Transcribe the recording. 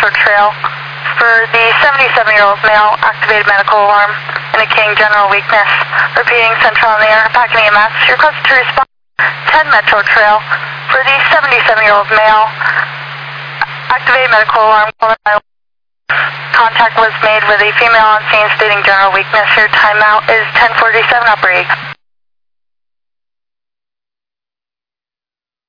Metro Trail. For the 77-year-old male, activated medical alarm, indicating general weakness. Repeating, Central on the air, Packing EMS. You're requested to respond 10 Metro Trail. For the 77-year-old male, activated medical alarm. Contact was made with a female on scene stating general weakness. Your timeout is 10:47, Upper East.